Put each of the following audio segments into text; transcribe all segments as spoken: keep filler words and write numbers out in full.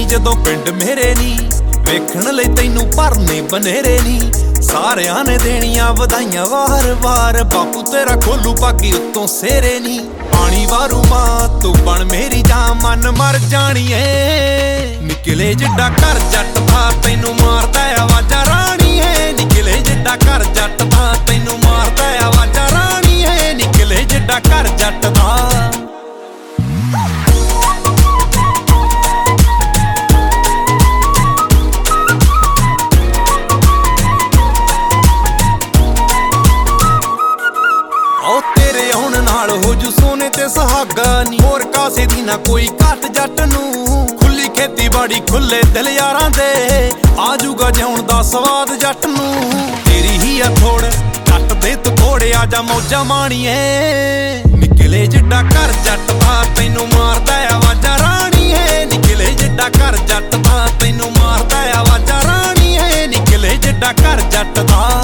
ਨੀ ਜਦੋਂ ਪਿੰਡ ਮੇਰੇ ਨੀ ਵੇਖਣ ਲਈ ਤੈਨੂੰ ਭਰਨੇ ਬਨੇਰੇ ਨੀ ਸਾਰਿਆਂ ਨੇ ਦੇਣੀਆਂ ਵਧਾਈਆਂ ਵਾਰ-ਵਾਰ ਬਾਪੂ ਤੇਰਾ ਖੋਲੂ ਪਾਗੀ ਉੱਤੋਂ ਸੇਰੇ ਨੀ ਪਾਣੀ ਵਾਰੂ ਮਾਂ ਤੂੰ ਬਣ ਮੇਰੀ ਜਾਨ ਮਨ ਮਰ ਜਾਣੀਏ ਨਿਕਲੇ ਜਿੱਡਾ ਘਰ ਜੱਟ ਦਾ ਤੈਨੂੰ ਮਾਰਦਾ ਆਵਾਜ਼ਾਂ ਰਾਣੀਏ ਨਿਕਲੇ ਜਿੱਡਾ ਘਰ ਜੱਟ ਦਾ ਤੈਨੂੰ ਮਾਰਦਾ ਆਵਾਜ਼ਾਂ ਰਾਣੀਏ ਨਿਕਲੇ ਜਿੱਡਾ ਘਰ ਜੱਟ ਦਾ ਹੋ ਜੂ ਸੋਨੇ ਤੇ ਸੁਹਾਗਾ ਨੀ ਹੋਰ ਕਾਸੇ ਦੀ ਨਾ ਕੋਈ ਘੱਟ ਜੱਟ ਨੂੰ ਖੁੱਲੀ ਖੇਤੀਬਾੜੀ ਖੁੱਲੇ ਦਿਲ ਯਾਰਾਂ ਦੇ ਆਜੂਗਾ ਜਿਉਣ ਦਾ ਸਵਾਦ ਜੱਟ ਨੂੰ ਤੇਰੀ ਹੀ ਆ ਥੋੜ ਜੱਟ ਦੇ ਤਕੋੜੇ ਆ ਜਾ ਮੌਜਾਂ ਮਾਣੀਏ ਨਿਕਲੇ ਜਿੱਡਾ ਘਰ ਜੱਟ ਦਾ ਤੈਨੂੰ ਮਾਰਦਾ ਆਵਾਜ਼ਾਂ ਰਾਣੀਏ ਨਿਕਲੇ ਜਿੱਡਾ ਘਰ ਜੱਟ ਦਾ ਤੈਨੂੰ ਮਾਰਦਾ ਆਵਾਜ਼ਾਂ ਰਾਣੀਏ ਨਿਕਲੇ ਜਿੱਡਾ ਘਰ ਜੱਟ ਦਾ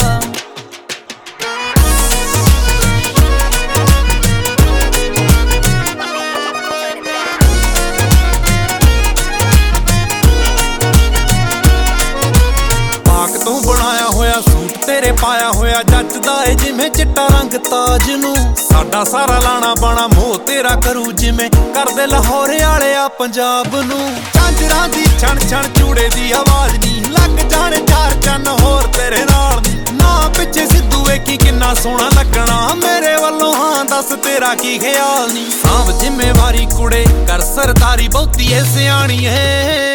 ਤੂੰ ਬਣਾਇਆ ਹੋਇਆ ਸੂਟ ਤੇਰੇ ਪਾਇਆ ਹੋਇਆ ਜੱਚਦਾ ਏ ਜਿਵੇਂ ਚਿੱਟਾ ਰੰਗ ਤਾਜ ਨੂੰ ਸਾਡਾ ਸਾਰਾ ਲਾਣਾ ਬਾਣਾ ਮੋਹ ਤੇਰਾ ਕਰੂ ਜਿਵੇਂ ਕਰਦੇ ਲਾਹੌਰ ਵਾਲੇ ਆ ਪੰਜਾਬ ਨੂੰ ਝਾਂਜਰਾਂ ਦੀ ਛਣ ਛਣ ਚੂੜੇ ਦੀ ਆਵਾਜ਼ ਨੀ ਲੱਗ ਜਾਣੇ ਚਾਰ ਚੰਨ ਹੋਰ ਤੇਰੇ ਨਾਲ ਨਾ ਪਿੱਛੇ ਸਿੱਧੂ ਵੇਖੀ ਕਿੰਨਾ ਸੋਹਣਾ ਲੱਗਣਾ ਮੇਰੇ ਵੱਲੋਂ ਹਾਂ ਦੱਸ ਤੇਰਾ ਕੀ ਖਿਆਲ ਨੀ ਸਾਂਭ ਜ਼ਿੰਮੇਵਾਰੀ ਕੁੜੇ ਕਰ ਸਰਦਾਰੀ ਬਹੁਤੀ ਏ ਸਿਆਣੀ ਏ